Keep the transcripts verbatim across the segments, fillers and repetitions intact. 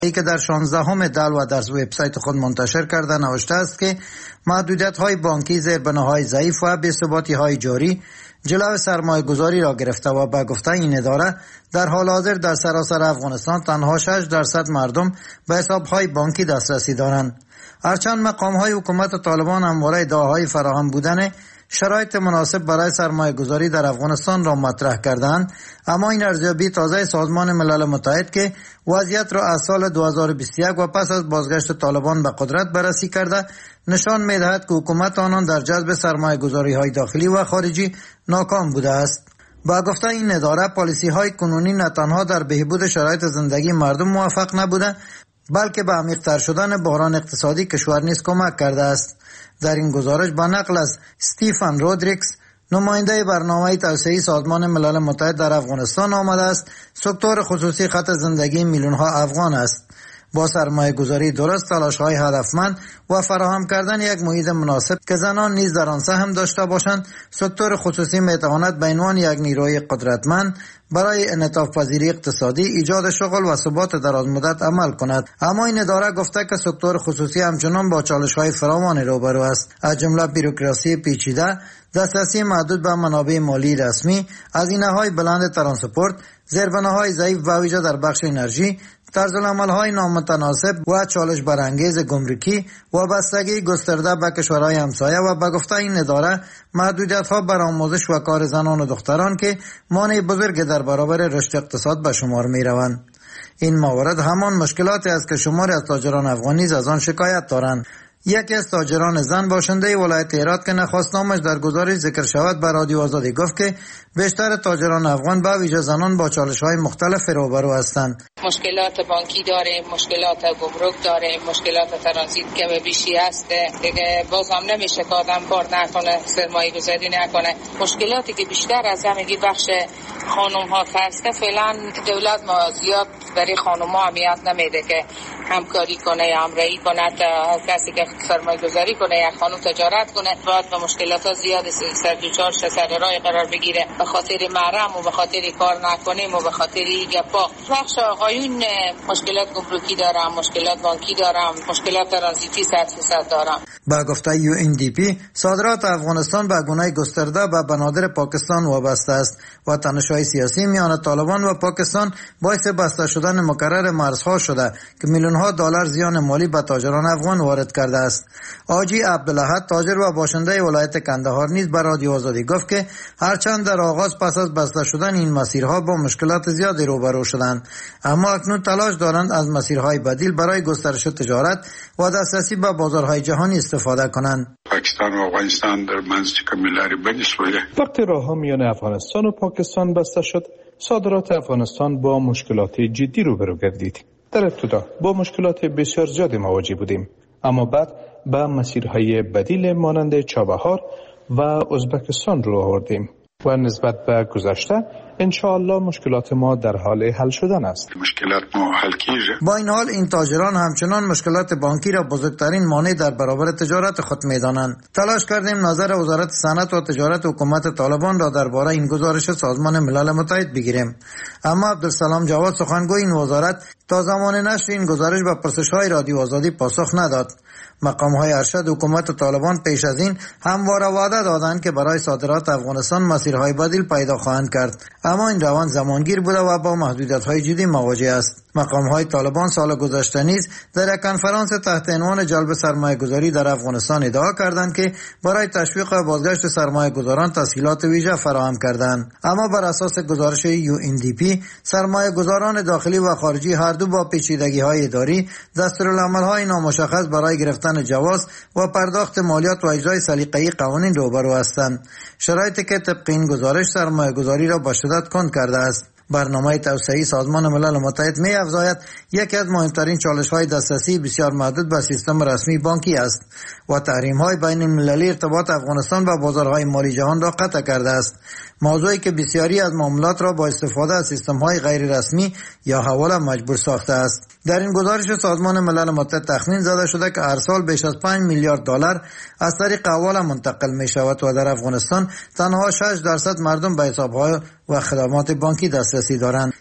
ای که در شانزدهم دلو در وبسایت خود منتشر کرده نوشته است که محدودیت‌های بانکی زیربناهای ضعیف و بی‌ثباتی‌های جاری جلو سرمایه گذاری را گرفته و به گفته این اداره در حال حاضر در سراسر افغانستان تنها شش درصد مردم به حساب‌های بانکی دسترسی دارند. هرچند مقام‌های حکومت طالبان همواره ادعاهای فراهم بودن شرایط مناسب برای سرمایه گذاری در افغانستان را مطرح کردند، اما این ارزیابی تازه سازمان ملل متحد که وضعیت را از سال دو هزار و بیست و یک و پس از بازگشت طالبان به قدرت بررسی کرده نشان می‌دهد که حکومت آنان در جذب سرمایه گذاری های داخلی و خارجی ناکام بوده است. با گفته این اداره پالیسی های کنونی نه تنها در بهبود شرایط زندگی مردم موفق نبوده بلکه به عمیق‌تر شدن بحران اقتصادی کشور نیز کمک کرده است. در این گزارش با نقل از استیفن رودریکس نماینده برنامه توسعه سازمان ملل متحد در افغانستان آمده است سکتور خصوصی خط زندگی میلیون ها افغان است. با سرمایه گذاری درست، تلاش های هدفمند و فراهم کردن یک محیط مناسب که زنان نیز در آن سهم داشته باشند، سکتور خصوصی می تواند به عنوان یک نیروی قدرتمند برای انعطاف پذیری اقتصادی، ایجاد شغل و ثبات درازمدت عمل کند. اما این اداره گفته که سکتور خصوصی همچنان با چالش‌های فراوان روبرو است، از جمله بیروکراسی پیچیده، دسترسی محدود به منابع مالی رسمی، هزینه‌های بلند ترانسپورت، زیربناهای ضعیف به ویژه در بخش انرژی، طرزالعمل‌های نامتناسب و چالش برانگیز گمرکی و بستگی گسترده به کشورهای همسایه و به گفته این اداره محدودیت‌ها بر آموزش و کار زنان و دختران که مانع بزرگ در برابر رشد اقتصاد به شمار می‌روند. این موارد همان مشکلاتی است که شماری از تاجران افغان نیز از آن شکایت دارند. یکی از تاجران زن باشنده ولایت هرات که نخواست نامش در گزارش ذکر شود به رادیو آزادی گفت که بیشتر تاجران افغان به ویژه زنان با چالش‌های مختلف روبرو هستند. مشکلات بانکی داریم، مشکلات گمرک داریم، مشکلات ترانزیت که بیشی است دیگه، باز هم نمیشه که آدم کار نکنه، سرمایه گذاری نکنه. مشکلاتی که بیشتر از همگی بخش خانم ها هسته، فعلا دولت ما زیاد برای خانم ها اهمیت نمیده که همکاری کنه یا همراهی کنه. کسی که سرمایه گذاری کنه یا خانم تجارت کنه باید به مشکلات ها زیاد سر دوچار شه، سر راه قرار بگیره. به خاطر محرم و به خاطر کار نکنیم و به خاطر گپا بخش آقایون مشکلات گمرکی دارم، مشکلات بانکی دارم، مشکلات ترانزیتی صد فیصد دارم. با گفته یو ان دی پی صادرات افغانستان به گونه گسترده به بنادر پاکستان وابسته است و تنش‌های سیاسی میان طالبان و پاکستان باعث بسته شدن مکرر مرزها شده که میلیون‌ها دلار زیان مالی به تاجران افغان وارد کرده است. آجی عبدالاحد تاجر و باشنده ولایت کندهار نیز به رادیو آزادی گفت که هرچند در آغاز پس از بسته شدن این مسیرها با مشکلات زیادی روبرو شدند، اما اکنون تلاش دارند از مسیرهای بدیل برای گسترش تجارت و دسترسی به بازارهای جهانی استفاده کنند. پاکستان و افغانستان در منځ کې ملاري بدې شوې. وقتی راهها میان افغانستان و پاکستان بسته شد، صادرات افغانستان با مشکلات جدی روبرو گردید. در ابتدا با مشکلات بسیار زیادی مواجه بودیم، اما بعد به مسیرهای بدیل مانند چابهار و ازبکستان رو آوردیم و نسبت به گذشته انشاءالله مشکلات ما در حال حل شدن است. مشکلات ما حل کیږي. با این حال این تاجران همچنان مشکلات بانکی را بزرگترین مانع در برابر تجارت خود می‌دانند. تلاش کردیم نظر وزارت صنعت و تجارت حکومت طالبان را درباره این گزارش سازمان ملل متحد بگیریم، اما عبدالسلام جواد سخنگوی این وزارت تا زمان نشر این گزارش به پرسش‌های رادیو آزادی پاسخ نداد. مقام‌های ارشد حکومت طالبان پیش از این همواره وعده دادند که برای صادرات افغانستان مسیرهای بدیل پیدا خواهند کرد، اما این روند زمانگیر بوده و با محدودیت‌های جدی مواجه است. مقام‌های طالبان سال گذشته نیز در یک کنفرانس تحت عنوان جلب سرمایه‌گذاری در افغانستان ادعا کردند که برای تشویق بازگشت سرمایه‌گذاران تسهیلات ویژه فراهم کردند، اما بر اساس گزارش یو ان دی پی سرمایه‌گذاران داخلی و خارجی هر دو با پیچیدگی‌های اداری، دستورالعمل‌های نامشخص برای گرفتن جواز و پرداخت مالیات و اجرای سلیقه‌ای قوانین روبرو هستند، شرایطی که طبق این گزارش سرمایه‌گذاری را به شدت کند کرده است. برنامه توسعه سازمان ملل متحد می افزاید یکی از مهمترین چالش‌های دسترسی بسیار محدود به سیستم رسمی بانکی است و تحریم‌های بین المللی ارتباط افغانستان با بازارهای مالی جهان را قطع کرده است، موضوعی که بسیاری از معاملات را با استفاده از سیستم‌های غیر رسمی یا حواله مجبور ساخته است. در این گزارش سازمان ملل متحد تخمین زده شده که هر سال بیش از پنج میلیارد دلار از طریق حواله منتقل می شود و در افغانستان تنها شش درصد مردم به حساب‌های و خدمات بانکی دسترسی دارند.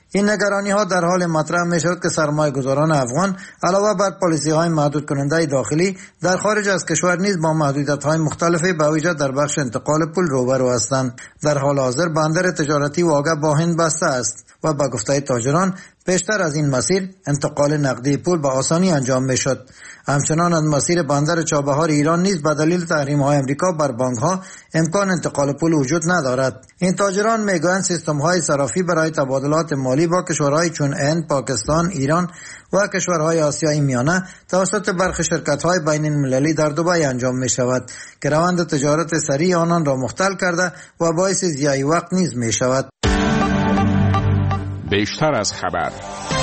این نگرانی ها در حال مطرح می شد که سرمایه گذاران افغان علاوه بر پالیسی های محدود کننده داخلی در خارج از کشور نیز با محدودیت های مختلفی به ویژه در بخش انتقال پول روبرو هستند. در حال حاضر بندر تجارتی واقع با هند بسته است و به گفته تاجران پیشتر از این مسیر انتقال نقدی پول به آسانی انجام می شد. همچنان از مسیر بندر چابهار ایران نیز به دلیل تحریم های امریکا بر بانک ها امکان انتقال پول وجود ندارد. این تاجران می گویند سیستم های صرافی برای تبادلات مالی با کشورهای چون هند، پاکستان، ایران و کشورهای آسیای میانه توسط برخی شرکت های بین المللی در دبی انجام می شود که روند تجارت سریع آنان را مختل کرده و باعث ضیاع وقت نیز می شود. بیشتر از خبر.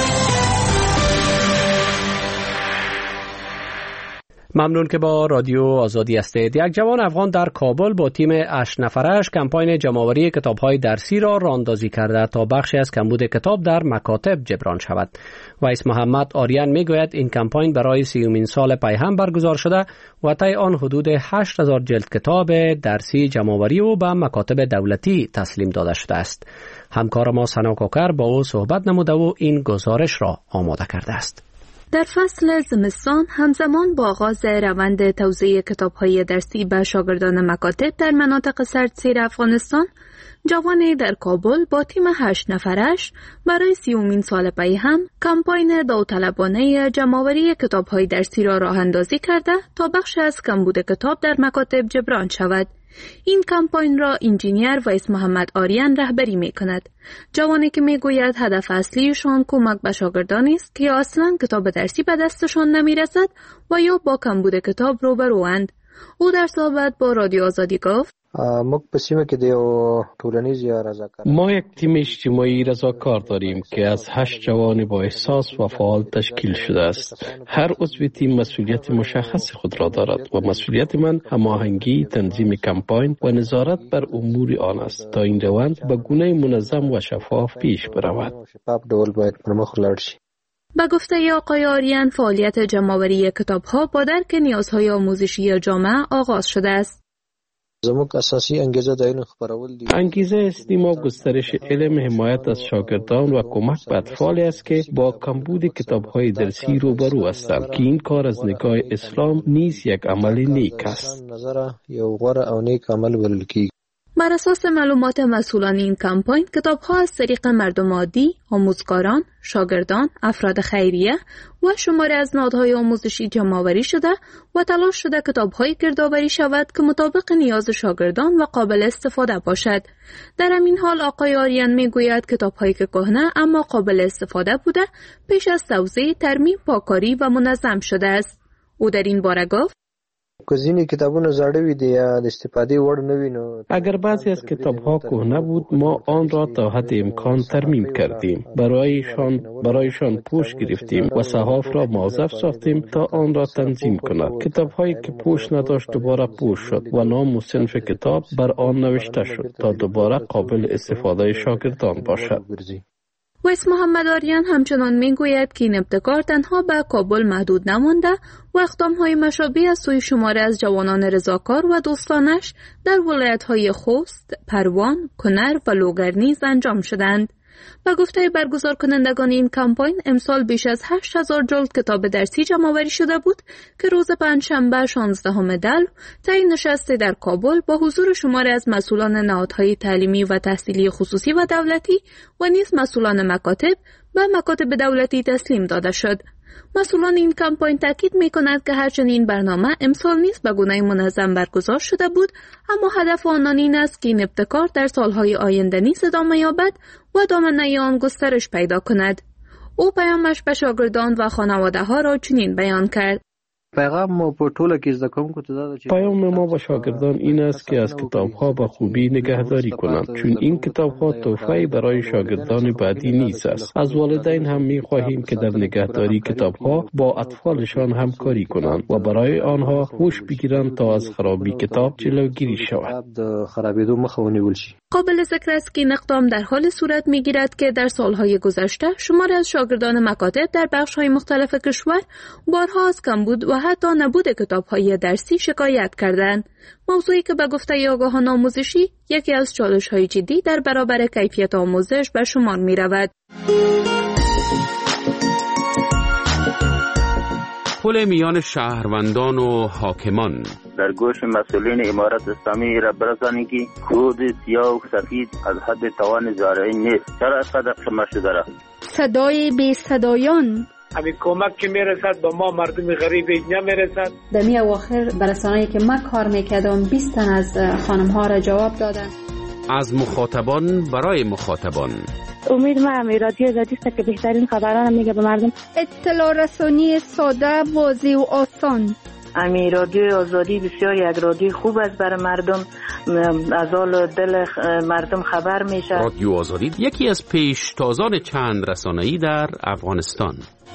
ممنون که با رادیو آزادی هستید. یک جوان افغان در کابل با تیم هشت نفرش کمپاین جمع‌آوری کتاب‌های درسی را راه‌اندازی کرده تا بخشی از کمبود کتاب در مکاتب جبران شود. ویس محمد آریان میگوید این کمپاین برای سیومین سال پی هم برگزار شده و طی آن حدود هشت هزار جلد کتاب درسی جمع‌آوری و به مکاتب دولتی تسلیم داده شده است. همکار ما سنا کوکر با او صحبت نموده و این گزارش را آماده کرده است. در فصل زمستان همزمان با آغاز روند توزیع کتاب‌های درسی به شاگردان مکاتب در مناطق سردسیر افغانستان، جوانی در کابل با تیم هشت نفرش برای سیومین سال پی هم کمپاین داوطلبانه جمع‌آوری کتاب‌های درسی را راه اندازی کرده تا بخش از کمبود کتاب در مکاتب جبران شود. این کمپاین را انجینیر ویس محمد آریان رهبری می کند. جوانی که می گوید هدف اصلیشان کمک به شاگردانی است که اصلا کتاب درسی به دستشان نمی رسد و یا با کمبود کتاب روبروند. او در صحبت با رادیو آزادی گفت: ما یک تیم اجتماعی رضاکار داریم که از هشت جوان با احساس و فعال تشکیل شده است. هر عضو تیم مسئولیت مشخص خود را دارد و مسئولیت من هماهنگی، تنظیم کمپاین و نظارت بر امور آن است تا این روند به گونه منظم و شفاف پیش برود. به گفته آقای آریان، فعالیت جمع‌آوری کتاب‌ها با درک نیازهای آموزشی جامعه آغاز شده است. انگیزه اصلی ما گسترش علم، حمایت از شاگردان و کمک به اطفالی است که با کمبود کتاب‌های درسی روبرو هستند که این کار از نگاه اسلام نیز یک عمل نیک است. بر اساس معلومات مسئولان این کمپاین، کتاب‌ها از طریق مردم عادی، آموزگاران، شاگردان، افراد خیریه و شماری از نهادهای آموزشی جمع‌آوری شده و تلاش شده کتاب‌هایی گردآوری شود که مطابق نیاز شاگردان و قابل استفاده باشد. در همین حال آقای آریان میگوید کتاب‌هایی که کهنه اما قابل استفاده بوده، پیش از توزیع، ترمیم، پاکاری و منظم شده است. او در این باره گفت: اگر بعضی از کتاب‌ها کهنه بود، ما آن را تا حد امکان ترمیم کردیم. برایشان برایشان پوش گرفتیم و صحاف را موظف ساختیم تا آن را تنظیم کند. کتاب‌هایی که پوش نداشت دوباره پوش شد و نام و صنف کتاب بر آن نوشته شد تا دوباره قابل استفاده شاگردان باشد. ویس محمد آریان همچنان میگوید که این ابتکار تنها به کابل محدود نمانده و اقدام‌های مشابه از سوی شماری از جوانان رضاکار و دوستانش در ولایت‌های خوست، پروان، کنر و لوگر نیز انجام شدند. به گفته برگزار کنندگان این کمپاین، امسال بیش از هشت هزار جلد کتاب درسی جمع‌آوری شده بود که روز پنجشنبه شانزدهم دلو طی نشستی در کابل با حضور شماری از مسئولان نهادهای تعلیمی و تحصیلی خصوصی و دولتی و نیز مسئولان مکاتب به مکاتب دولتی تسلیم داده شد. مسئولان این کمپاین تاکید می‌کنند که هرچند این برنامه امسال نیز به گونه منظم برگزار شده بود، اما هدف آنان این است که این ابتکار در سالهای آینده نیز ادامه یابد و دامنه آن گسترش پیدا کند. او پیامش به شاگردان و خانواده‌ها را چنین بیان کرد: پیام ما به شاگردان این است که از کتاب‌ها به خوبی نگهداری کنند، چون این کتاب‌ها تحفه‌ای برای شاگردان بعدی نیز است. از والدین هم می‌خواهیم که در نگهداری کتاب‌ها با اطفالشان همکاری کنند و برای آنها هوش بگیرند تا از خرابی کتاب جلوگیری شود. قابل ذکر است که این اقدام در حال صورت می‌گیرد که در سالهای گذشته شماری از شاگردان مکاتب در بخش‌های مختلف کشور بارها از کمبود و و حتی نبود کتاب‌های درسی شکایت کردند. موضوعی که به گفته آگاهان آموزشی یکی از چالش‌های جدی در برابر کیفیت آموزش به شمار می‌رود. پل میان شهروندان و حاکمان در گوش مسئولین امارت اسلامی را برسانید که خود سیاه و سفید از حد توان زارعی نیست. چرا از قدر شما شده را؟ صدای بی صدایان همین کمک که میرسد با ما مردم غریب اینجا میرسد. در می اواخر برسانه‌ای که من کار میکردم بیست تن از خانم ها را جواب دادن. از مخاطبان برای مخاطبان. امید ما هم رادیو آزادی است که بهترین خبران میگه به مردم. اطلاع رسانی ساده، واضح و آسان. امی رادیو آزادی بسیار یک رادیو خوب است برای مردم، از حال دل مردم خبر میشه. رادیو آزادی یکی از پیشتازان چند رسانه‌ای در افغانستان.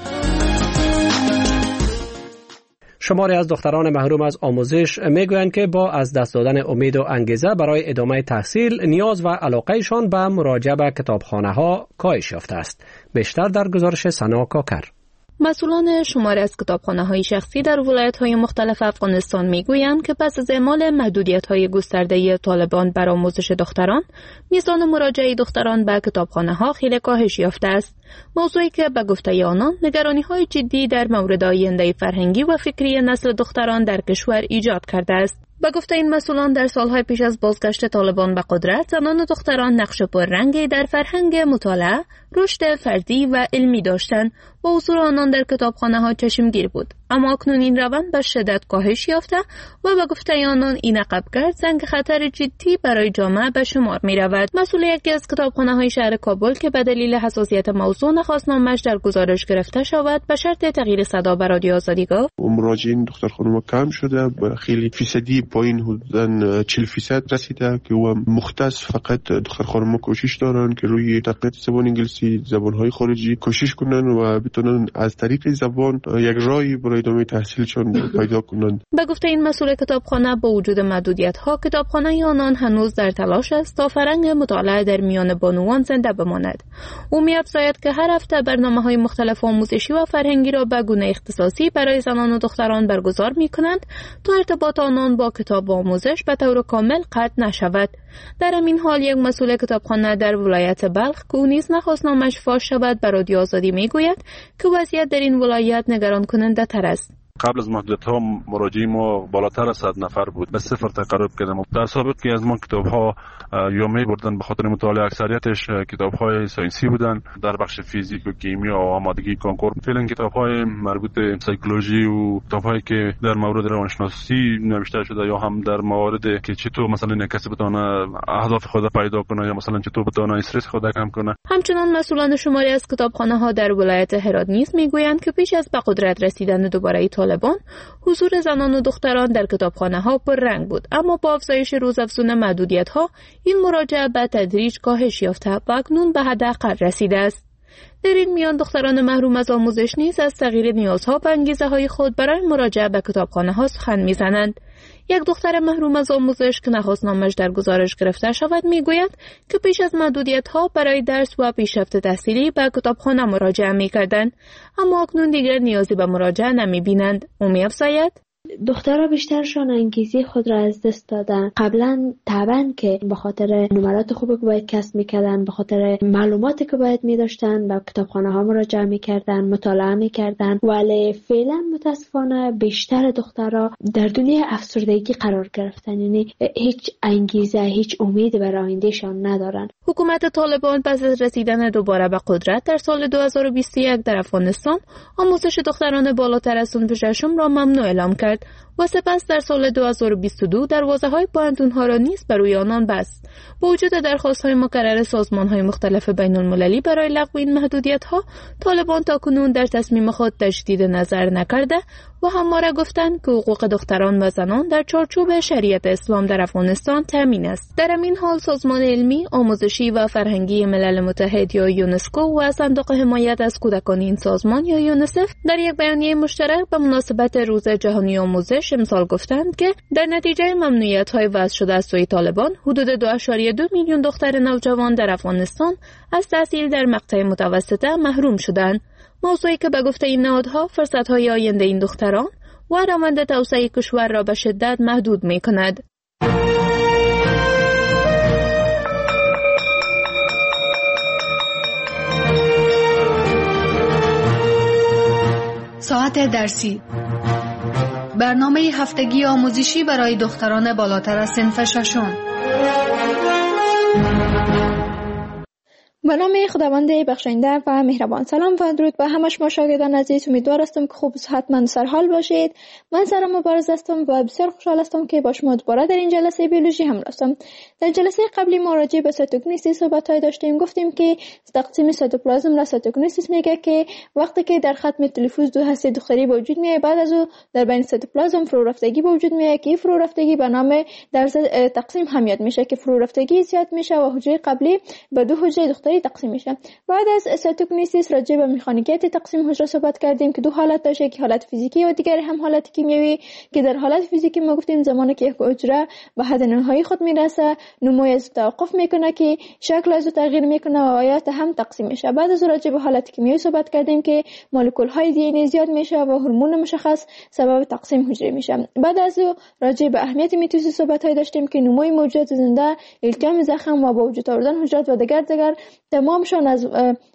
شماری از دختران محروم از آموزش میگویند که با از دست دادن امید و انگیزه برای ادامه تحصیل نیاز و علاقهشان به مراجعه به کتابخانه‌ها کاهش یافته است. بیشتر در گزارش سنا کاکر. مسئولان شماری از کتابخانه‌های شخصی در ولایت‌های مختلف افغانستان می‌گویند که پس از اعمال محدودیت‌های گسترده طالبان بر آموزش دختران، میزان مراجعه دختران به کتابخانه‌ها خیلی کاهش یافته است. موضوعی که به گفته آنان نگرانی‌های جدی در مورد آینده فرهنگی و فکری نسل دختران در کشور ایجاد کرده است. به گفته این مسئولان در سالهای پیش از بازگشت طالبان به قدرت، زنان و دختران نقش پررنگی در فرهنگ مطالعه، رشد فردی و علمی داشتند و حضور آنان در کتابخانه‌ها چشمگیر بود. اما اکنون این روند به شدت کاهش یافته و به گفته آنان این عقبگرد زنگ خطر جدی برای جامعه به شمار می رود. مسئول یکی از کتابخانه‌های شهر کابل که به دلیل حساسیت موضوع نخواست نامش در گزارش گرفته شود، به شرط تغییر صدا به رادیو آزادی گفت: مراجعین دختر خانم کم شده، خیلی فیصدی پایین حدوداً چهل فیصد رسیده که او مختص فقط دختر خانم کوشش دارن که روی تقویت زبان انگلیسی، زبان‌های خارجی کوشش کنن و بتونن از طریق زبان یک راهی برای ادامه تحصیلشان پیدا کنند. به گفته این مسئول کتابخانه، با وجود محدودیت‌ها کتابخانه آنان هنوز در تلاش است تا فرهنگ مطالعه در میان بانوان زنده بماند. او می‌افزاید که هر هفته برنامه‌های مختلف آموزشی و فرهنگی را به گونه اختصاصی برای زنان و دختران برگزار می‌کنند تا ارتباط آنان با کتاب و آموزش به طور کامل قطع نشود. در همین حال یک مسئول کتابخانه در ولایت بلخ که او نیز نخواست نامش فاش شود به رادیو آزادی میگوید که وضعیت در این ولایت نگران کننده تر است. قبل از محدودیت ها مراجعین ما بالاتر از صد نفر بود، به صفر تقرب کردیم. در سابق که از ما کتاب ها یا می بردن به خاطر مطالعه، اکثریتش کتاب های ساینسی بودن در بخش فیزیک و کیمیا و آمادگی کنکور. فعلا کتاب های مربوط به سایکولوژی و کتاب هایی که در مورد روانشناسی نوشته شده یا هم در موارد که چطور مثلا کسی بتونه اهداف خود پیدا کنه یا مثلا چطور بتونه استرس خود کم کنه. همچنان مسئولان شماری از کتابخانه ها در ولایت هرات نیز میگویند که پیش از به قدرت رسیدن دوباره طالبان، حضور زنان و دختران در کتابخانه ها پر رنگ بود، اما با افزایش روزافزون محدودیت ها این مراجعه به تدریج کاهش یافته و اکنون به حداقل رسیده است. در این میان دختران محروم از آموزش نیز از تغییر نیازها و انگیزه های خود برای مراجعه به کتابخانه ها سخن میزنند. یک دختر محروم از آموزش که نخواست نامش در گزارش گرفته شود میگوید که پیش از محدودیت ها برای درس و پیشرفت تحصیلی به کتابخانه مراجعه میکردند، اما اکنون دیگر نیازی به مراجعه نمیبینند. او می‌افزاید: دخترها بیشترشان انگیزه خود را از دست دادن. قبلا طبعا که به خاطر نمرات خوبی که باید کسب میکردن، به خاطر معلوماتی که باید میداشتن، به کتابخانه ها مراجعه میکردن، مطالعه میکردن، ولی فعلا متاسفانه بیشتر دخترها در دنیای افسردگی قرار گرفتن، یعنی هیچ انگیزه، هیچ امیدی برای آیندهشان ندارن. حکومت طالبان پس از رسیدن دوباره به قدرت در سال دو هزار و بیست و یک در افغانستان، آموزش دختران بالاتر از صنف ششم را ممنوع اعلام کرد و سپس در سال دو هزار و بیست و دو دروازه‌های پوهنتون‌ها را نیز بر آنان بست. با وجود درخواست‌های مکرر سازمان‌های مختلف بین‌المللی برای لغو این محدودیت‌ها، طالبان تاکنون در تصمیم خود تجدید نظر نکرده و همواره گفتند که حقوق دختران و زنان در چارچوب شریعت اسلام در افغانستان تامین است. در این حال سازمان علمی، آموزشی و فرهنگی ملل متحد یا یونسکو و صندوق حمایت از کودکان این سازمان یا یونیسف در یک بیانیه مشترک به مناسبت روز جهانی آموزش امسال گفتند که در نتیجه ممنوعیت‌های وضع شده از سوی طالبان، حدود دو ممیز دو میلیون دختر نوجوان در افغانستان از تحصیل در مقطع متوسطه محروم شدند. موضوعی که به گفته این نهادها فرصت‌های آینده این دختران و روند توسعه کشور را به شدت محدود می کند. ساعت درسی، برنامه هفتگی آموزشی برای دختران بالاتر از صنف ششم. به نام خداوند بخشنده و مهربان. سلام و درود به همه شما شاگردان عزیز. امیدوار هستم که خوب و صحتمند سر حال باشید. من سارا مبارز هستم و بسیار خوشحال هستم که با شما دوباره در این جلسه بیولوژی همراه هستم. در جلسه قبلی ما راجع به سایتوکینیسیس صحبت‌های داشتیم. گفتیم که تقسیم سایتوپلازم را سایتوکینیسیس میگه که وقتی که در ختم تلفوز دو هسته دختری به وجود میاد، بعد از او در بین سایتوپلازم فرو رفتگی به وجود میاد که فرو رفتگی به نام در تقسیم هم یاد میشه که فرو رفتگی زیاد میشه و حجره قبلی به دو حجره دختری تقسیم میشه. بعد از سایتوکینیسیس راجع به مکانیکیت تقسیم حجره صحبت کردیم که دو حالت داشته، که حالت فیزیکی و دیگر هم حالت کیمیایی، که در حالت فیزیکی ما گفتیم زمانی که یک حجره به حد نهایی خود میرسه نمو از توقف میکنه که شکل از تغییر میکنه و آیات هم تقسیم میشه. بعد از راجع به حالت کیمیایی صحبت کردیم که مولکول های دی ان ای زیاد میشه و هورمون مشخص سبب تقسیم حجره میشه. بعد از راجع به اهمیت میتوسیس صحبت های داشتیم که نموی موجودات زنده، التیام زخم و با وجود آوردن حجرات و دیگر دیگر تمامشان از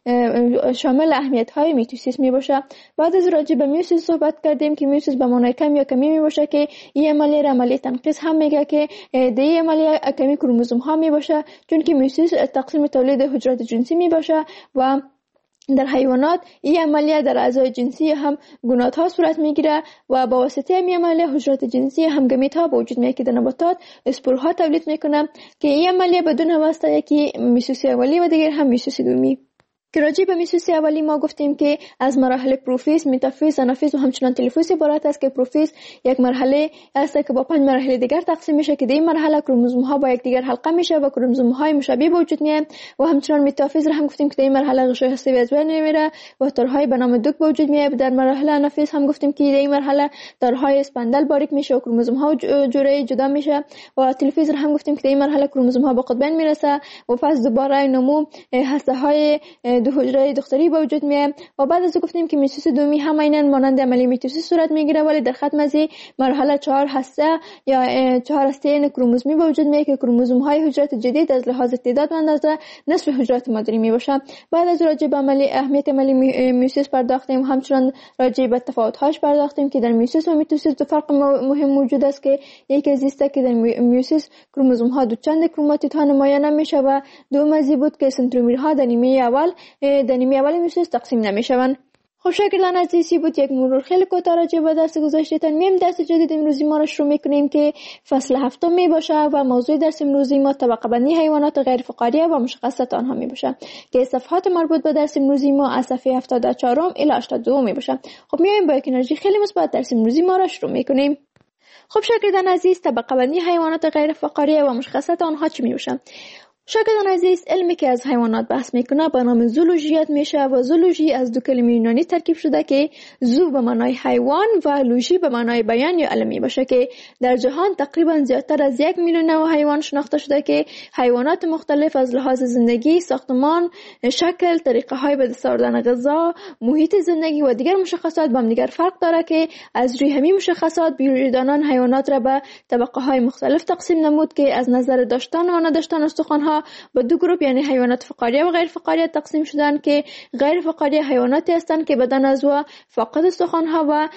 شامل اهمیت های میتوسیس می باشه. بعد از راجع به میوسیس صحبت کردیم که میوسیس به معنای کم یا کمی می باشه که این عملیه را عملیه تنقیص هم میگه که در این عملیه کمی کروموزوم ها می باشه، چون که میوسیس تقسیم تولید حجرات جنسی می باشه و در حیوانات این عملیه در اعضای جنسی هم گونات ها صورت میگیره و با واسطه این عملیه حجرات جنسی هم گمیت ها به وجود میاد که در نباتات اسپورها تولید میکنه که این عملیه بدون واسطه یکی میوسیس اولی و دیگر هم میوسیس دومی. که راجع به میتوسیس اولی ما گفتیم که از مراحل پروفیز، متافیز، آنافیز و همچنان تلفوز عبارت است که پروفیز یک مرحله است که با پنج مرحله دیگر تقسیم میشه که در این مرحله کروموزوم ها با یکدیگر حلقه میشه و کروموزوم های مشابه به وجود میاد و همچنان متافیز را هم گفتیم که در این مرحله غشای هسته‌ای از بین میره و تارهای به نام دوک به وجود میاد. در مرحله آنافیز هم گفتیم که در این مرحله تارهای اسپندل باریک میشه و کروموزوم ها جوره جدا میشه و تلفوز را هم گفتیم که در این مرحله کروموزوم ها به قطبین میرسه و پس دوباره نمو هسته های دو حجره دختری به وجود میاد و بعد از گفتیم که میتوسیس دومی هم عیناً مانند عملی میتوسیس صورت میگیره، ولی در ختم از مرحله چهار هسته یا چهار هسته کروموزومی به وجود میاد که کروموزوم های حجرات جدید از لحاظ تعداد و اندازه نصف حجرات مادری میباشه. بعد از راجع به عملی اهمیت عملی میتوسیس پرداختیم، همچنان راجع به تفاوت هاش پرداختیم که در میتوسیس و میتوسیس دو فرق مهم موجود است که یکی از است که در میتوسیس کروموزوم ها دو چند کروماتید ها نمایان میشه و دوم از بود که سنترومرها در نیمه اول در نیمه اول میتوسیس تقسیم نمیشوند. خب شاگردان عزیزی بود یک مرور خیلی کوتاه راجع به درس گذشتهتان. میم درس جدید امروزی ما را شروع میکنیم که فصل هفتم می باشه و موضوع درس امروزی ما طبقه بندی حیوانات غیر فقاریه و مشخصات آنها می باشه که صفحات مربوط به درس امروزی ما از صفحه هفتاد و چهار الی هشتاد و دو می باشه. خب میایم با یک انرژی خیلی مثبت درس امروزی ما را شروع میکنیم. خب شاگردان عزیز، طبقه بندی حیوانات غیر فقاریه و مشخصات آنها چی می باشه؟ شاگردان عزیز، علمی که از حیوانات بحث میکنه به نام زولوژی یاد میشه و زولوژی از دو کلمه یونانی ترکیب شده که زو به معنای حیوان و لوژی به معنای بیان یا علمی باشه که در جهان تقریبا زیادتر از یک میلیون نوع حیوان شناخته شده که حیوانات مختلف از لحاظ زندگی، ساختمان، شکل، طریقه های به دست آوردن غذا، محیط زندگی و دیگر مشخصات با هم دیگر فرق داره که از روی همین مشخصات بیولوژیدانان حیوانات را به طبقه های مختلف تقسیم نمود که از نظر داشتن و نداشتن استخوان ها به دو گروه یعنی حیوانات فقاریه و غیر فقاریه تقسیم شدن که غیر فقاریه حیواناتی هستند که بدن از و فاقد استخوان ها و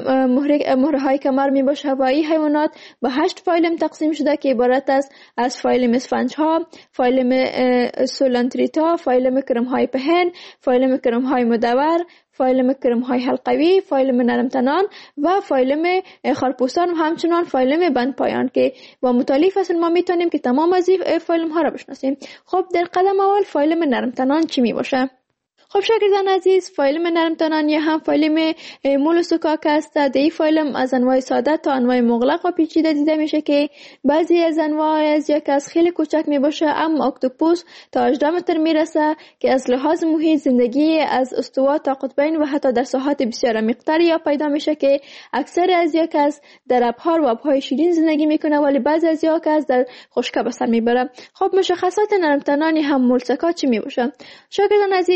مهره های کمر می باشه و این حیوانات به هشت فایلم تقسیم شده که عبارت است از فایلم اسفنج ها، فایلم سولانتریتا، فایلم کرم های پهن، فایلم کرم های مدور، فایلم کرم های حلقوی، فایلم نرم تنان و فایلم خارپوستان و همچنان فایلم بند پایان که با مطالعه فصل ما میتونیم که تمام از این فایلم ها را بشناسیم. خب در قدم اول فایلم نرم تنان چی می باشه؟ خب شاگردان عزیز، فایلم نرم تنان یا هم فایلم مولوسوکاک است. در این فایلم از انواع ساده تا انواع مغلق و پیچیده دیده میشه که بعضی از انواع از یک از خیلی کوچک می باشه، اما اکتوپوس تا هجده متر میرسه که از لحاظ محیط زندگی از استوا تا قطبین و حتی در ساحات بسیار عمیق‌تر یا پیدا میشه که اکثر از یک از در ابحار و آبهای شیرین زندگی میکنه، ولی بعضی از یک از در خشکی به سر میبره. خب مشخصات نرم تنانی هم مولوسکا چی می باشه؟ شاگردان عزیز، مولوسکا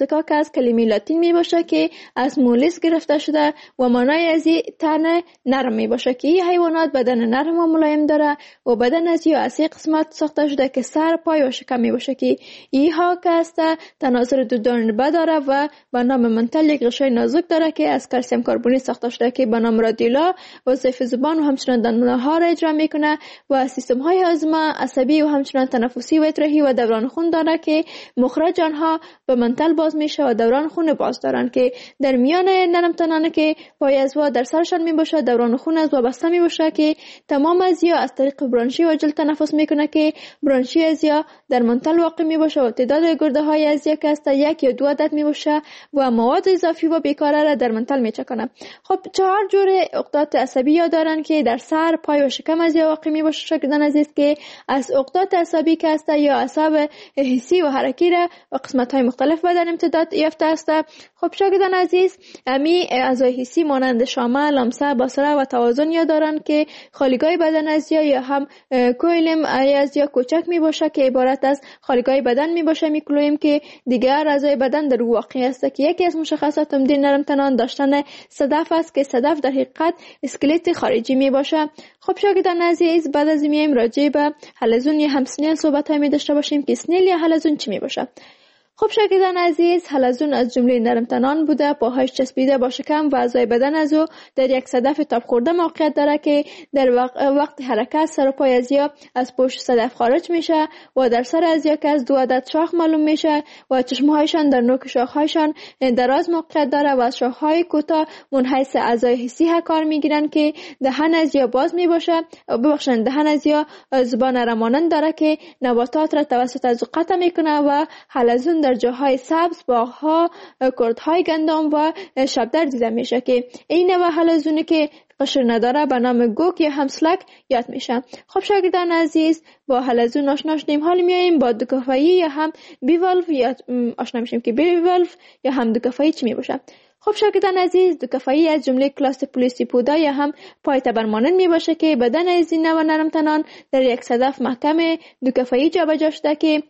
مولوسکا که از کلمه لاتین می باشه که از مولس گرفته شده و معنای از تن نرم می باشه که این حیوانات بدن نرم و ملایم داره و بدن از یا از قسمت ساخته شده که سر، پای و شکم می باشه که اینها که است تناظر دو دانبه داره و به نام منتل یک غشای نازک داره که از کلسیم کربونی ساخته شده که به نام رادیولا وظایف زبان و همچنان دندانها را اجرا میکنه و سیستم های هاضمه، عصبی و همچنان تنفسی و اطراحی و دوران خون داره که مخرج آنها به منتل باز میشه و دوران خون باز دارن که در میان نرم تنانه که پای از و در سرشان می باشه دوران خون از و بسته می باشه که تمام از یا از طریق برانشی و جلد تنفس میکنه که برانشی از یا در منتل واقع می باشه و تعداد گرده های از یا که است یک یا دو عدد می باشه و مواد اضافی و بیکاره را در منتل می چکنه. خب چهار جور عقدات عصبی یا دارن که در سر، پای و شکم از یا واقع می باشه. شاگردان عزیز که از عقدات عصبی که است یا اعصاب حسی و حرکی را و قسمت های مختلف بدن امتداد یافته است. خب شاگردان عزیز امی اعضای حسی مانند شامه، لمسه، بصره و توازن یا دارن که خالیگاه بدن از یا یا هم کویلم از یا کوچک می باشه که عبارت از خالیگاه بدن می باشه میکلویم که دیگر اعضای بدن در واقع است که یکی از مشخصات عمده نرم تنان داشتن صدف است که صدف در حقیقت اسکلت خارجی می باشه. خب شاگردان عزیز بعد از میایم راجع به حلزون یا همسنیل صحبت های می داشته باشیم که سنیل یا حلزون چی می باشه. خب شاگردان عزیز حلزون از جمله نرم تنان بوده، پاهایش چسبیده با شکم و اعضای بدن از او در یک صدف تاب خورده موقعیت داره که در وقت حرکت سر و پای از یا از پشت صدف خارج میشه و در سر از یا که از دو عدد شاخ معلوم میشه و چشمهایشان در نوک شاخهایشان دراز موقعیت داره و از شاخهای کوتاه منحیث اعضای حسی کار میگیرن که دهن از یا باز میباشه ببخشید دهن از یا زبان رمانند داره که نباتات را توسط از قطع میکنه و حلزون در جاهای سبز، باغها، کردهای گندم و شبدر دیده میشه که این نوع حلزونی که قشر نداره به نام گوک یا همسلک یاد میشه. خب شاگردان عزیز با حلزون آشنا شدیم، حال میاییم با دوکافایی یا هم بیوالف یا آشنا میشیم که بیوالف یا هم دوکافایی چی میباشه. خب شاگردان عزیز دوکافایی از جمله کلاس پولیسی پودا یا هم پای تبرمانند می باشه که بدن از این نوع نرم تنان در یک صدف محکم دوکافایی جابجا شده که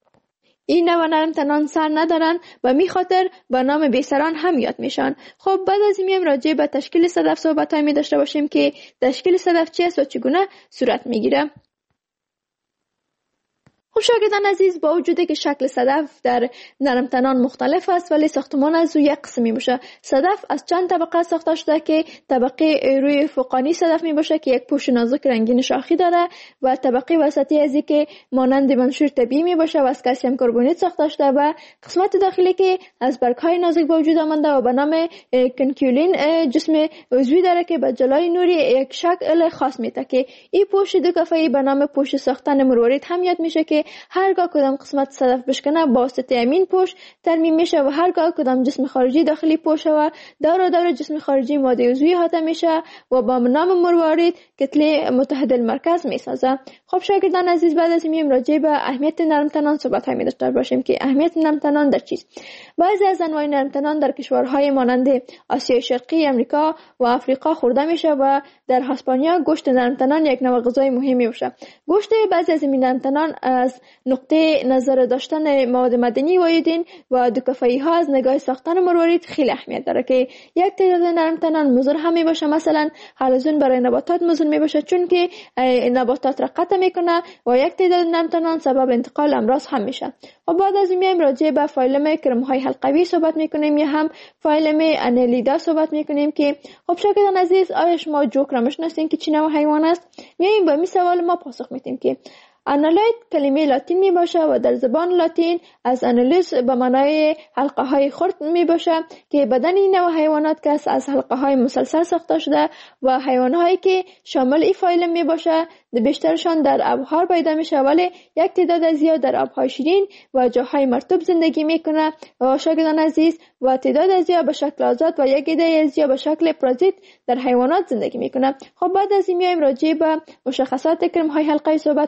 این نوع نرم تنان سر ندارن و می خاطر با نام بیسران هم یاد میشن. خب بعد از این میم راجع به تشکیل صدف صحبت های می داشته باشیم که تشکیل صدف چی است و چگونه صورت میگیره. خب شاگردان عزیز با وجودی که شکل صدف در نرم تنان مختلف است ولی ساختمان از او یک قسمی باشه. صدف از چند طبقه ساخته شده که طبقه روی فوقانی صدف می باشه که یک پوش نازک رنگین شاخی داره و طبقه وسطی ازی که مانند منشور طبیعی می باشه و از کلسیم کربونیت ساخته شده و قسمت داخلی که از برگ‌های نازک به وجود آمده و به نام کنکیولین جسم عضوی داره که به جلوی نوری یک شکل خاص میده که این پوش دوکافایی به نام پوش ساختن مروارید هم یاد میشه که هرگاه کدام قسمت صدف بشکنه با واسطه امین پوش ترمیم میشه و هرگاه کدام جسم خارجی داخلی پوشه و دور دور جسم خارجی ماده عضوی احاطه میشه و با نام مروارید کتله متحد المرکز میسازه. خب شاگردان عزیز بعد از این راجع به اهمیت نرم تنان صحبت های داشته باشیم که اهمیت نرم تنان در چیست. بعضی از انواع نرم تنان در کشورهای مانند آسیای شرقی، امریکا و آفریقا خورده میشه و در اسپانیا گوشت نرم تنان یک نوع غذای مهمی باشه. گوشت بعضی از این نرم تنان از نقطه نظر داشتن مواد معدنی و ایودین و دوکافایی ها از نگاه ساختن مروارید خیلی اهمیت داره که یک تعداد نرم تنان مضر هم می باشه. مثلا حلزون برای نباتات مضر می باشه چون که نباتات را قطع میکنه و یک تعداد نرم تنان سبب انتقال امراض هم میشه. و بعد از این میایم راجع به فایلم کرم های حلقوی صحبت میکنیم یا هم فایلم انالیدا صحبت میکنیم که خب شاگردان عزیز آیا شما جوک را میشناسین که چی نوع حیوان است؟ میایم به می سوال ما پاسخ میدیم که انالاید کلمه لاتین می باشه و در زبان لاتین از انالیز به معنای حلقه های خرد می باشه که بدن این نوع حیوانات که از حلقه های مسلسل ساخته شده و حیوان هایی که شامل این فایلم می باشه بیشترشان در آب‌ها پیدا میشه ولی یک تعداد زیاد در آب‌های شیرین و جاهای مرطوب زندگی میکنه و شاگردان عزیز و تعداد زیاد به شکل آزاد و یک عده زیاد به شکل پرازیت در حیوانات زندگی میکنه. خب بعد از این میایم راجع به مشخصات کرم های حلقوی صحبت میکنیم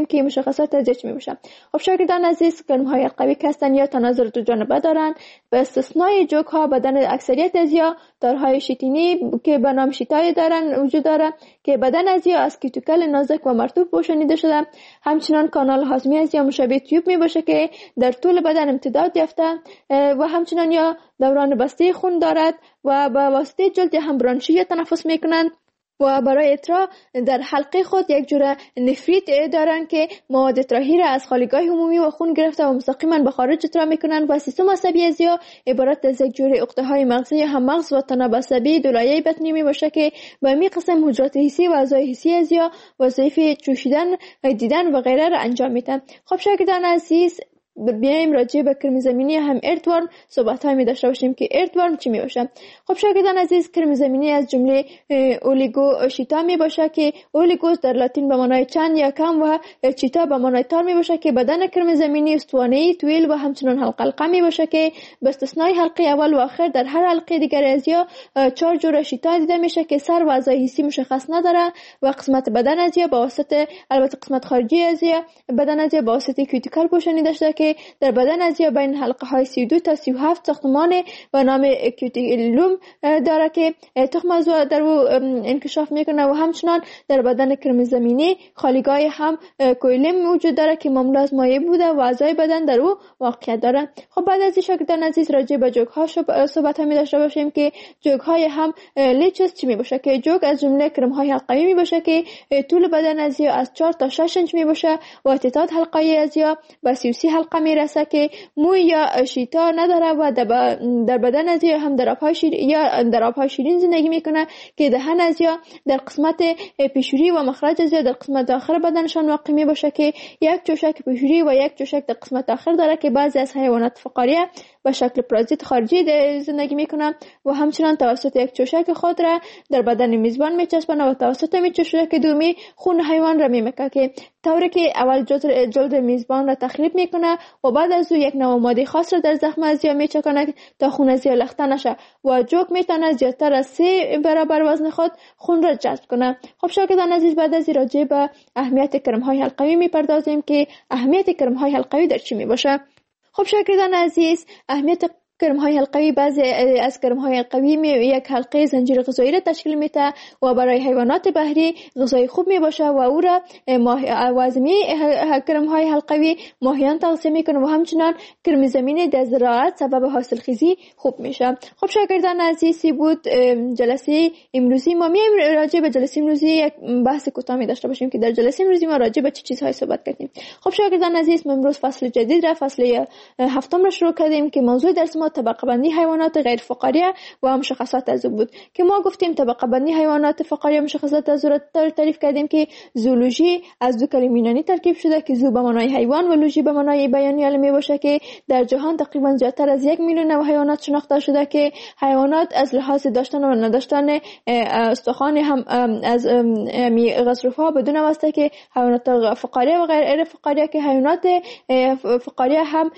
که مشخصات از چی میباشن. خب شاگردان عزیز، کرم‌های حلقوی که هستن یا تناظر دو جانبه دارن، به استثنای جوک ها بدن اکثریت از یا دارهای شیتینی که به نام شیتای دارن وجود داره که بدن از یا از کیتوکل نازک و مرطوب پوشانیده شده. همچنان کانال هاضمه از یا مشابه تیوب می باشه که در طول بدن امتداد یافته و همچنان یا دوران بسته خون دارد و به واسطه جلد هم برانشی یا تنفس میکنند و برای اطراح در حلقه خود یک جور نفریت دارن که مواد اطراحی را از خالیگاه عمومی و خون گرفته و مستقیما به خارج اطراح میکنن و سیستم عصبی از یا عبارت از یک جور عقده های مغزی هم مغز و تناب عصبی دولایه بطنی می باشه که به می قسم حجرات حسی و اعضای حسی از یا وظایف چوشیدن، دیدن و غیره را انجام میدن. خب شاگردان عزیز، بیایم راجع به کرم زمینی هم اردورم صحبت های می داشته باشیم که اردورم چی می باشه. خب شاگردان عزیز، کرم زمینی از جمله اولیگو شیتا می باشه که اولیگوس در لاتین به معنای چند یا کم و چیتا به معنای تار می باشه که بدن کرم زمینی استوانه‌ای طویل و همچنان حلقه حلقه می باشه که به استثنای حلقه اول و آخر در هر حلقه دیگر از یا چهار جور شیتا دیده میشه که سر و اعضای حسی مشخص نداره و قسمت بدن از یا با واسطه البته قسمت خارجی از یا بدن از یا با واسطه کیوتیکل پوشانیده شده که در بدن از یا بین حلقه های سی و دو تا سی و هفت ساختمان و نام کیوتیکولوم داره که تخم از در او انکشاف میکنه و همچنان در بدن کرم زمینی خالیگاه هم کویلم وجود داره که معمول از مایع بوده و اعضای بدن در او واقعیت داره. خب بعد از این شاگردان عزیز راجع به جوک ها صحبت می داشته باشیم که جوک های هم لیچز چی می باشه که جوک از جمله کرم های حلقوی می باشه که طول بدن از یا از چهار تا شش انچ می باشه و ارتفاع حلقه از یا به سی و سی حلقه می رسه که موی یا شیتا نداره و در بدن از یا هم در آبهای شیرین یا در آبهای شیرین زندگی میکنه که دهن از یا در قسمت پیشوری و مخرج از یا در قسمت داخل بدنشان واقع می باشه که یک چوشک پیشوری و یک چوشک در قسمت داخل داره که بعضی از حیوانات فقاریه به شکل پرازیت خارجی زندگی میکنن و همچنان توسط یک چوشک خود را در بدن میزبان میچسبن و توسط می چوشک دومی خون حیوان را میمکه که طوری که اول جلد میزبان را تخریب میکنه و بعد از او یک نوع ماده خاص را در زخم از یا میچکنه تا خون از یا لخته نشه و جوک میتونه زیادتر از سه برابر وزن خود خون را جذب کنه. خب شاگردان عزیز، بعد از راجع به اهمیت کرم های حلقوی میپردازیم که اهمیت کرم های حلقوی در چی میباشه. خب شاگردان عزیز، اهمیت کرم های حلقوی بعضی از کرم های حلقوی می یک حلقه زنجیر غذایی را تشکیل میده و برای حیوانات بحری غذای خوب می باشه و او را وازمی کرم های حلقوی ماهیان تغذیه میکنه و همچنان کرم زمینی در زراعت سبب حاصلخیزی خوب میشه. خب شاگردان عزیزی بود جلسه امروزی ما. می راجع به جلسه امروزی یک بحث کوتاه می داشته باشیم که در جلسه امروزی ما راجع به چه چیزهای صحبت کردیم. خب شاگردان عزیز، ما امروز فصل جدید را فصل هفتم را شروع کردیم که موضوع درس ما طبقه بندی حیوانات غیر فقاریه و مشخصات از او بود که ما گفتیم طبقه بندی حیوانات فقاریه مشخصات از او را تعریف کردیم که زولوژی از دو کلمه یونانی ترکیب شده که زو به معنای حیوان و لوژی به معنای بیانی علمی باشه که در جهان تقریبا زیادتر از یک میلیون نوع حیوانات شناخته شده که حیوانات از لحاظ داشتن و نداشتن استخوان هم از غضروفها بدون واسطه که حیوانات فقاریه و غیر فقاریه که حیوانات فقاریه هم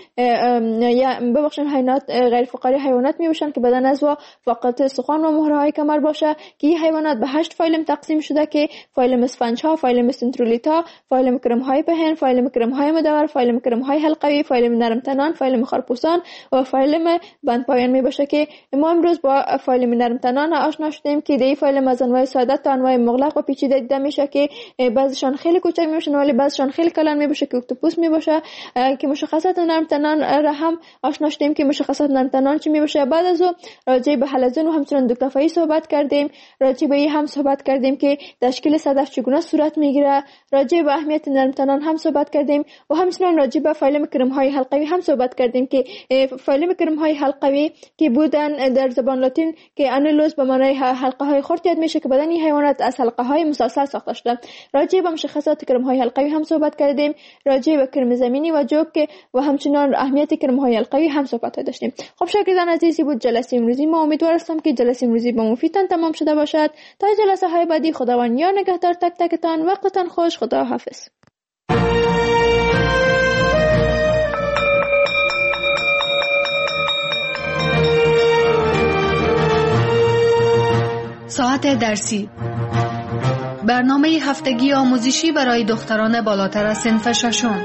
یا ببخشید حیوانات غیر فقاری حیوانات می باشند که بدن از و فقط استخوان و مهره های کمر باشه که این حیوانات به هشت فایلم تقسیم شده که فایلم اسفنج ها، فایلم سنترولیتا، فایلم کرم های پهن، فایلم کرم های مدور، فایلم کرم های حلقوی، فایلم نرم تنان، فایلم خرپوسان و فایلم بند پایان می باشه که ما امروز با فایلم نرم تنان آشنا شدیم که دی فایلم از انواع ساده تا انواع مغلق و پیچیده دیده میشه که بعضیشان خیلی کوچک می باشن ولی بعضیشان خیلی کلان می باشه که اکتوپوس می باشه که مشخصات نرم تنان را هم آشنا شدیم که مشخصات نرم تنان چی می باشه. بعد از او راجع به حلزون و همچنان دوکلافایی صحبت کردیم، راجع به این هم صحبت کردیم که تشکیل صدف چگونه صورت میگیره، راجع به اهمیت نرم تنان هم صحبت کردیم و همچنان راجع به فایلم کرم های حلقوی هم صحبت کردیم که فایلم کرم های حلقوی که بودن در زبان لاتین که انولوس به معنای حلقه های خرد یاد میشه که بدن این حیوانات از حلقه های مسلسل ساخته شده. راجع به مشخصات کرم های حلقوی هم صحبت کردیم، راجع به کرم زمینی و جوک و همچنان اهمیت کرم های حلقوی هم صحبت داشتیم. خب شاگردان عزیزی بود جلسه امروزی ما. امیدوار هستم که جلسه امروزی با مفیدتان تمام شده باشد. تا جلسه های بعدی خداوند یا نگهدار تک تکتان. وقتتان خوش. خدا حافظ. ساعت درسی برنامه هفتگی آموزشی برای دختران بالاتر از صنف ششم.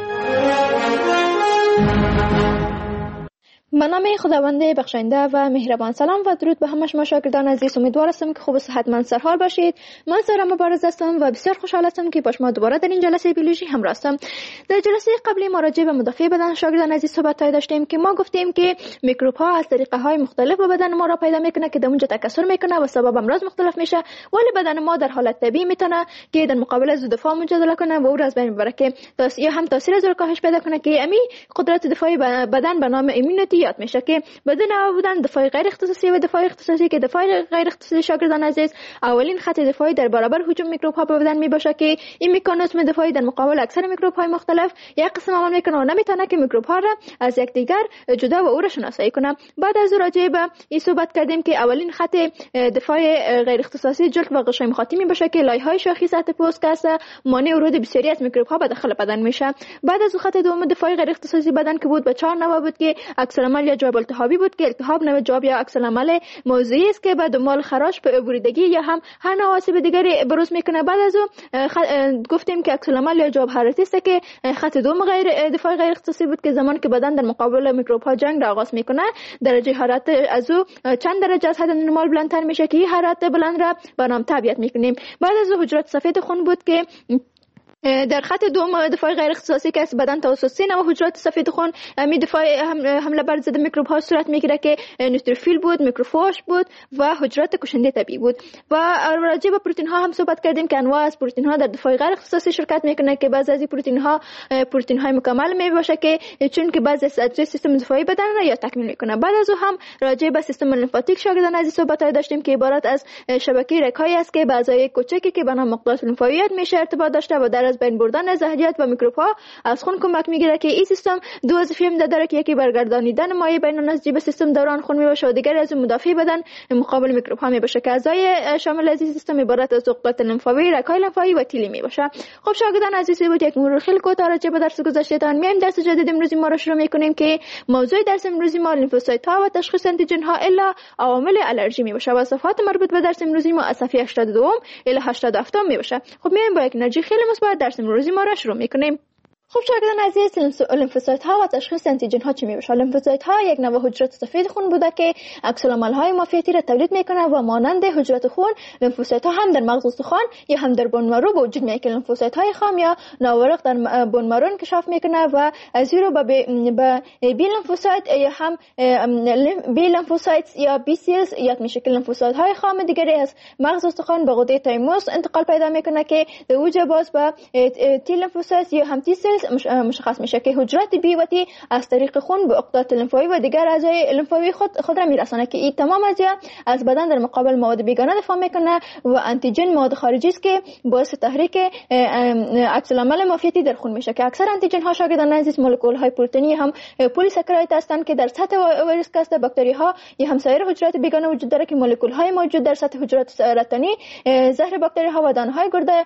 به نام خداوند بخشنده و مهربان. سلام و درود به همه شما شاگردان عزیز. امیدوار هستم که خوب و صحتمند سرحال باشید. من سارا مبارز هستم و بسیار خوشحال هستم که با شما دوباره در این جلسه بیولوژی همراه هستم. در جلسه قبلی ما راجع به مدافع بدن شاگردان عزیز صحبت داشتیم که ما گفتیم که میکروب ها از طریقه های مختلف به بدن ما را پیدا میکنه که در اونجا تکثر میکنه و سبب امراض مختلف میشه، ولی بدن ما در حالت طبیعی میتونه که در مقابل از دفاع مجادله کنه و او را از بین ببره که یا هم تاثیر از کاهش پیدا کنه که امی قدرت دفاعی بدن به نام ایمونیتی یاد میشه که بدون بودن دفاع غیر اختصاصی و دفاع اختصاصی که دفاع غیر اختصاصی شاگردان عزیز اولین خط دفاعی در برابر هجوم میکروب ها به بدن میباشه که این مکانیزم دفاعی در مقابل اکثر میکروب های مختلف یک قسم عمل میکنه و نمیتونه که میکروب ها را از یکدیگر جدا و او را شناسایی کنه. بعد از راجع به این صحبت کردیم که اولین خط دفاع غیر اختصاصی جلد و غشای مخاطی میباشه که لایه های شاخی سطح پوست که مانع ورود بسیاری از میکروب ها به داخل بدن میشه. بعد از خط دوم دفاع غیر اختصاصی بدن که بود به چهار نوع بود که عکس العمل یا جواب التهابی بود که التهاب نوع جواب یا عکس العمل موضعی است که به دنبال خراش به بریدگی یا هم هر نوع آسیب دیگری بروز میکنه. بعد از او گفتیم که عکس العمل یا جواب حرارتی است که خط دوم غیر دفاع غیر اختصاصی بود که زمانی که بدن در مقابل میکروب ها جنگ را آغاز میکنه درجه حرارت از او چند درجه از حد نرمال بلندتر میشه که این حرارت بلند را به نام تبعیت میکنیم. بعد از او حجرات سفید خون بود که در خط دوم دفاع غیر اختصاصی که از بدن توسط سه نوع حجرات سفید خون می دفاع حمله بر ضد میکروب ها صورت میگیره که نوتروفیل بود، میکروفاژ بود و حجرات کشنده طبیعی بود. و راجع به پروتئین ها هم صحبت کردیم که انواع از پروتئین ها در دفاع غیر اختصاصی شرکت میکنه که بعضی از این پروتئین ها پروتئین های مکمل می باشه که چون که بعضی از اجزای سیستم دفاعی بدن را یا تکمیل میکنه. بعد از او هم راجع به سیستم لیمفاتیک شاگردان عزیز صحبت داشتیم که عبارت از شبکه رگ‌هایی است که بعضای کوچکی که به نام مقطعات لیمفاویت میشه ارتباط داشته و در از بین بردن زهریات و میکروب ها از خون کمک میگیره که این سیستم دو وظیفه هم داره که یکی برگردانیدن مایع بین نسجی سیستم دوران خون میباشه و دیگری از مدافع بدن مقابل میکروب ها میباشه که اعضای شامل از این سیستم عبارت از عضلات لیمفاوی، رگ‌های لیمفاوی و تیلی میباشه. خب شاگردان عزیز بود یک مرور خیلی کوتاه راجع به درس گذشتهتان میایم درس جدید امروزی ما را شروع میکنیم که موضوع درس امروزی ما لیمفوسایت ها و تشخیص آنتیژن ها الا عوامل آلرژی میباشه و صفحات مربوط به درس امروزی ما از صفحه هشتاد و دو الی هشتاد و هفت میباشه. خب میایم با یک انرژی خیلی مثبت درس امروزی ما را شروع میکنیم. خب شاگردان عزیز لیمفوسایت ها و تشخیص آنتیژن ها چی میباشه؟ لیمفوسایت ها یک نوع حجرات سفید خون بوده که عکس العمل های مافیتی را تولید میکنه و مانند حجرات خون لیمفوسایت ها هم در مغز استخوان یا هم در بون مرو به وجود میاد که لیمفوسایت های خام یا ناورق در بون مرو انکشاف میکنه و از این رو به بی لیمفوسایت یا هم بی لیمفوسایت یا بی سیلز یاد میشه که لیمفوسایت های خام دیگری از مغز استخوان به غده تایموس انتقال پیدا میکنه که در اوج باز به تی لیمفوسایت یا هم تی مشخص میشه که حجرات بی و تی از طریق خون به عقدات لیمفاوی و دیگر اعضای لیمفاوی خود خود را میرسانه که این تمام اجزا از بدن در مقابل مواد بیگانه دفاع میکنه و آنتیژن مواد خارجی است که باعث تحریک عکس العمل مافیتی در خون میشه که اکثر آنتیژن ها شاگردان عزیز مولکول های پروتئینی هم پلی ساکراید هستند که در سطح ویروس کاست باکتری ها یا هم سایر حجرات بیگانه وجود داره که مولکول های موجود در سطح حجرات سرطانی زهر باکتری ها و دانه های گرده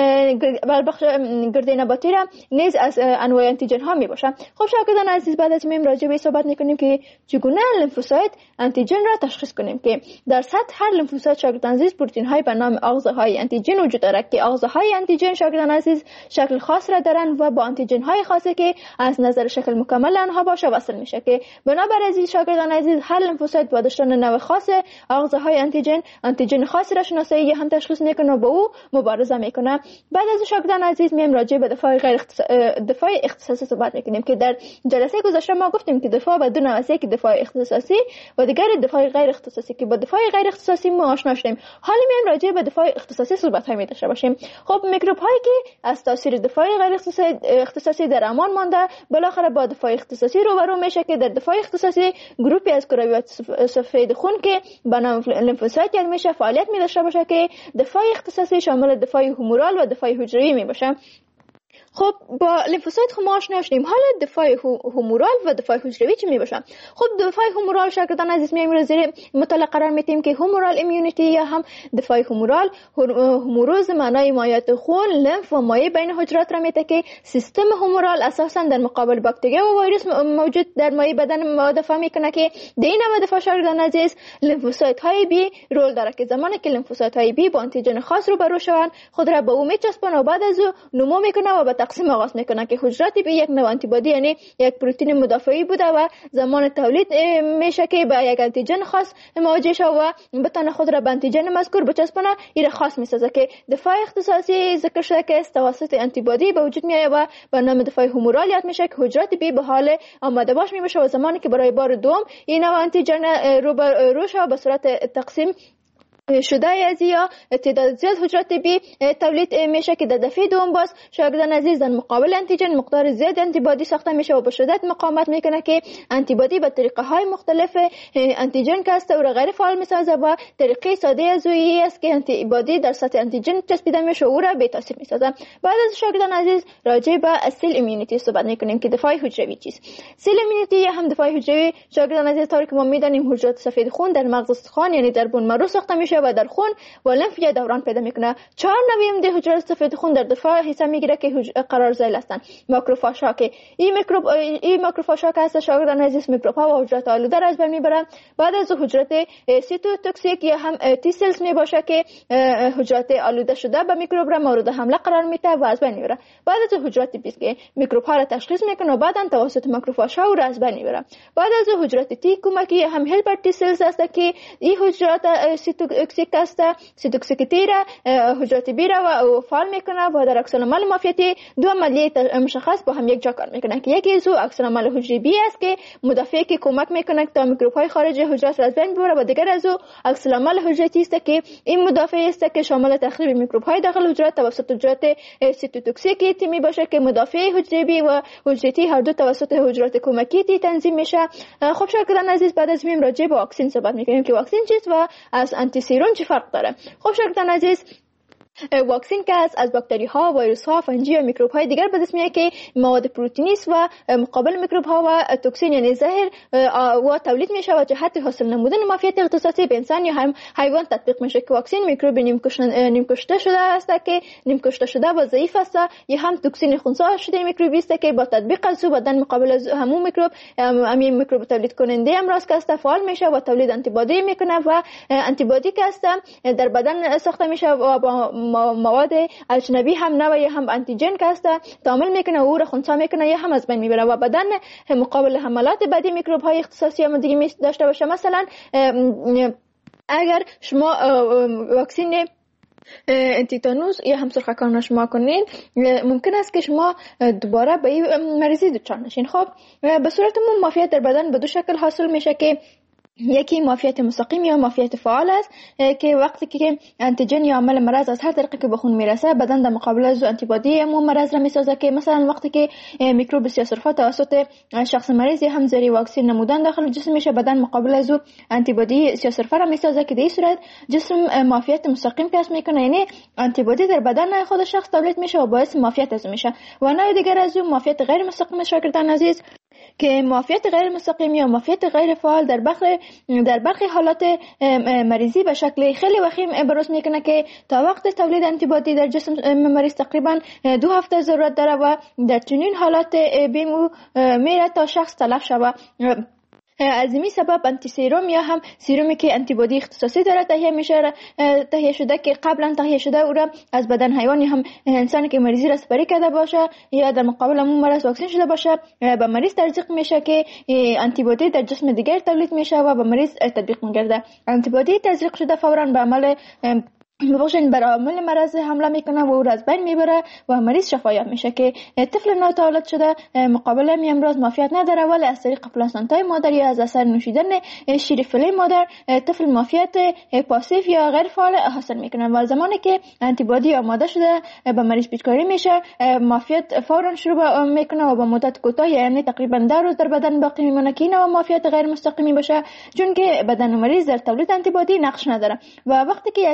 بخش گرده نباتی را نیز از انواع آنتیژن ها می باشه. خب شاگردان عزیز بعد از میم راجع به صحبت میکنیم که چگونه لیمفوسایت آنتیژن را تشخیص کنیم که در سطح هر لیمفوسایت شاگردان عزیز پروتئین های به نام آغازه های آنتیژن وجود دارد که آغازه های آنتیژن شاگردان عزیز شکل خاص را دارند و با آنتیژن های خاصی که از نظر شکل مکمل آنها باشه وصل میشه که بنابر عزیز شاگردان عزیز هر لیمفوسایت با داشتن نوع خاص آغازه های آنتیژن آنتیژن خاصی را شناسایی یا هم تشخیص میکنه و با او مبارزه میکنه. بعد از شاگردان عزیز میم راجع به دفاع غیر دفاع اختصاصی صحبت میکنیم که در جلسه گذشته ما گفتیم که دفاع به دو نوع است که دفاع اختصاصی و دیگر دفاع غیر اختصاصی که با دفاع غیر اختصاصی ما آشنا شدیم. حالا میایم راجع به دفاع اختصاصی صحبت های داشته باشیم. خب میکروب هایی که از تاثیر دفاع غیر اختصاصی در امان مانده بالاخره با دفاع اختصاصی روبرو میشه که در دفاع اختصاصی گروپی از کرویات سفید خون که به نام لیمفوسایت یاد میشه فعالیت می داشته باشه که دفاع اختصاصی شامل دفاع هومورال و دفاع حجروی می باشه. خب با لیمفوسایت خب ما آشنا شدیم. حالا دفاع هومورال و دفاع حجروی چی میباشن؟ خب دفاع هومورال شاگردان عزیز میایم رو زیر مطالعه قرار میدیم که هومورال ایمیونیتی یا هم دفاع هومورال هوموروز معنای مایعات خون، لمف و مایع بین حجرات را میده که سیستم هومورال اساسا در مقابل باکتریا و ویروس موجود در مایع بدن ما دفاع میکنه که در این نوع دفاع شاگردان عزیز لیمفوسایت های بی رول داره که زمانی که لیمفوسایت های بی با آنتیژن خاص رو برو شوند خود را به او میچسبونه و بعد از او نمو میکنه و به تقسیم آغاز میکنه که حجرات بی یک نوع آنتیبادی یعنی یک پروتئین مدافعی بوده و زمان تولید میشه که به یک آنتیژن خاص مواجه شود و بتونه خود را به آنتیژن مذکور بچسبونه. این خاص میسازه که دفاع اختصاصی ذکر شده که توسط آنتیبادی به وجود میاد و به نام دفاع هومورال یاد میشه که حجرات بی به حال آماده باش میشه و زمانی که برای بار دوم این نوع آنتیژن رو بر روش به صورت تقسیم شده از یا تعداد زیاد حجرات بی تولید میشه که در دفعه دوم باز شاگردان عزیز در مقابل آنتیژن مقدار زیاد آنتیبادی ساخته میشه و به شدت مقاومت میکنه که آنتیبادی به طریقه های مختلف آنتیژن کاسته و غیر فعال میسازه و طریقه ساده از اویی است که آنتیبادی در سطح آنتیژن چسبیده میشه و را بی تاثیر میسازه. بعد از شاگردان عزیز راجع به سیل ایمیونیتی صحبت میکنیم که دفاع حجروی چیست. سیل ایمیونیتی یا هم دفاع حجروی شاگردان عزیز طوری که ما میدانیم حجرات سفید خون در مغز استخوان یعنی در بون مرو ساخته میشه و در خون و لمف یا دوران پیدا میکنه. چهار نوع ده حجرات سفید خون در دفاع حصه میگیره که قرار ذیل هستند. ماکروفاژها که این میکروب این ماکروفاژها که هست شاگردان عزیز میکروب ها و حجرات آلوده را از بین میبرن. بعد از حجرات سیتوتوکسیک یا هم تی سلز میباشه که حجرات آلوده شده به میکروب را مورد حمله قرار میده و از بین میبره. بعد از حجرات بیست که میکروب ها را تشخیص میکنه و بعدا توسط ماکروفاژها را از بین میبره. بعد از حجرات تی کمکی هم هلپر تی سلز هست که این حجرات سیتوتوکسیک است سیتوکسیکیتی را حجرات بی را و فعال میکنه و در عکس العمل مافیتی دو عملیه مشخص با هم یک جا کار میکنه که یکی از او عکس العمل حجره بی است که مدافعی که کمک میکنه تا میکروب های خارجی حجرات را از بین ببره و دیگر از او عکس العمل حجره تی است که این مدافع است که شامل تخریب میکروب های داخل حجرات توسط حجرات سیتوتوکسیک تی میباشه که مدافع حجره بی و حجره تی هر دو توسط حجرات کمکی تی تنظیم میشه. خب شاگردان عزیز بعد از میم راجع به واکسن صحبت میکنیم که واکسن چیست و از آنتی سیرون چه فرق داره. خب شاگردان عزیز واکسن که از از باکتری ها، ویروس ها، فنجی و میکروب های دیگر به دست میاد که مواد پروتئینی است و مقابل میکروب ها و توکسین یعنی زهر و تولید میشه و جهت حاصل نمودن مافیت اختصاصی به انسان یا هم حیوان تطبیق میشه که واکسن میکروب نیم کشته شده است که نیم کشته شده و ضعیف است یا هم توکسین خنثی شده میکروبی است که با تطبیق از بدن مقابل از همون میکروب همین میکروب تولید کننده امراض که است فعال میشه و تولید آنتی بادی میکنه و آنتی بادی که است در بدن ساخته میشه و با مواد اجنبی هم نوعی هم آنتیژن که است تعامل میکنه و او را خنثی میکنه یا هم از بین میبره و بدن مقابل حملات بعدی میکروب های اختصاصی هم دیگه داشته باشه. مثلا اگر شما واکسن تیتانوس یا هم سرخکان شما کنید ممکن است که شما دوباره به این مریضی دچار نشین. خب به صورت عموم مافیت در بدن به دو شکل حاصل میشه که یکی مافیت مستقیم یا مافیت فعال است که وقتی که آنتیژن یا عامل مرض از هر طریقی که به خون میرسه بدن در مقابل از آنتیبادی همون مرض را میسازه که مثلا وقتی که میکروب سیاه‌سرفه توسط شخص مریض یا هم زیر واکسن نمودن داخل جسم میشه بدن مقابل از آنتیبادی سیاه‌سرفه را میسازه که در این صورت جسم مافیت مستقیم کسب میکنه یعنی آنتیبادی در بدن خود شخص تولید میشه و باعث مافیت از میشه. و نوع دیگر از اون مافیت غیر مستقیم شاگردان عزیز که مافیت غیر مستقیم یا مافیت غیر فعال در برخی در برخی حالات مریضی به شکل خیلی وخیم بروز میکنه که تا وقت تولید آنتیبادی در جسم مریض تقریبا دو هفته ضرورت داره و در چنین حالات بیمو میره تا شخص تلف شود. از این سبب آنتی سیروم یا هم سیرومی که آنتیبادی اختصاصی داره تهیه میشه تهیه شده که قبلا تهیه شده او را از بدن حیوان یا هم انسانی که مریضی را سپری کرده باشه یا در مقابل اون مرض واکسن شده باشه به مریض تزریق میشه که آنتیبادی در جسم دیگر تولید میشه و به مریض تطبیق میگرده. آنتیبادی تزریق شده فورا به عمل بخشن بر عامل مرض حمله میکنه و او را از بین میبره و مریض شفایاب میشه که طفل ناتولد شده مقابل این امراض مافیت نداره ولی از طریق پلاسنتای مادر یا از اثر نوشیدن شیر فله مادر طفل مافیت پاسیو یا غیر فعال حاصل میکنه و زمانی که آنتیبادی آماده شده به مریض پیچکاری میشه مافیت فورا شروع میکنه و با مدت کوتاه یعنی تقریبا ده روز در بدن باقی میمونه که اینا مافیت غیر مستقیمی باشه چون که بدن مریض در تولید آنتیبادی نقش نداره. و وقتی که یک شخص